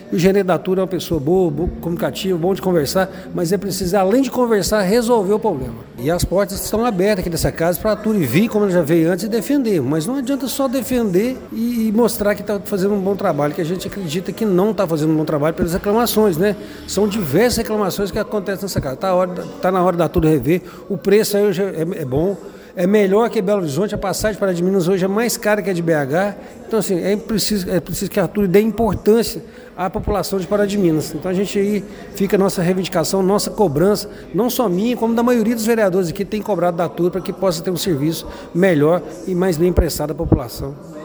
E o gerente da Artur é uma pessoa boa, comunicativa, bom de conversar, mas ele precisa, além de conversar, resolver o problema. E as portas estão abertas aqui dessa casa para a Artur vir, como ela já veio antes, e defender. Mas não adianta só defender e mostrar que está fazendo um bom trabalho, que a gente acredita que não está fazendo um bom trabalho pelas reclamações, né? São diversas reclamações que acontecem nessa casa. Está na hora da Artur rever, o preço aí hoje é bom. É melhor que Belo Horizonte, a passagem para de Minas hoje é mais cara que a de BH. Então, assim, é preciso que a Artur dê importância à população de Pará de Minas. Então, a gente aí fica a nossa reivindicação, nossa cobrança, não só minha, como da maioria dos vereadores aqui, tem cobrado da Artur para que possa ter um serviço melhor e mais bem prestado à população.